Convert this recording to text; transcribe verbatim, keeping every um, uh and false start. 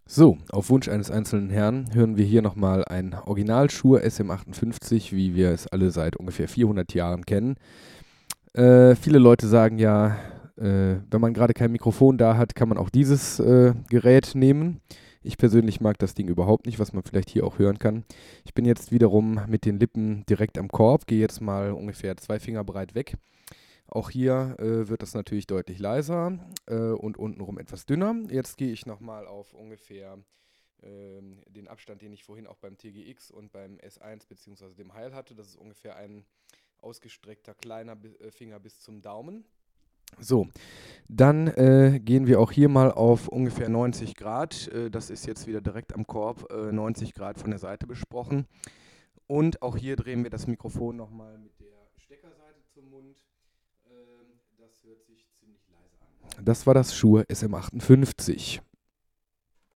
So, auf Wunsch eines einzelnen Herrn hören wir hier nochmal ein Original Shure S M achtundfünfzig, wie wir es alle seit ungefähr vierhundert Jahren kennen. Äh, viele Leute sagen ja, äh, wenn man gerade kein Mikrofon da hat, kann man auch dieses äh, Gerät nehmen. Ich persönlich mag das Ding überhaupt nicht, was man vielleicht hier auch hören kann. Ich bin jetzt wiederum mit den Lippen direkt am Korb, gehe jetzt mal ungefähr zwei Finger breit weg. Auch hier äh, wird das natürlich deutlich leiser äh, und untenrum etwas dünner. Jetzt gehe ich nochmal auf ungefähr ähm, den Abstand, den ich vorhin auch beim T G X und beim S eins bzw. dem Heil hatte. Das ist ungefähr ein ausgestreckter kleiner Bi- äh, Finger bis zum Daumen. So, dann äh, gehen wir auch hier mal auf ungefähr neunzig Grad. Äh, das ist jetzt wieder direkt am Korb, äh, neunzig Grad von der Seite besprochen. Und auch hier drehen wir das Mikrofon nochmal mit der Steckerseite zum Mund. Ähm, das hört sich ziemlich leise an. Das war das Shure S M achtundfünfzig.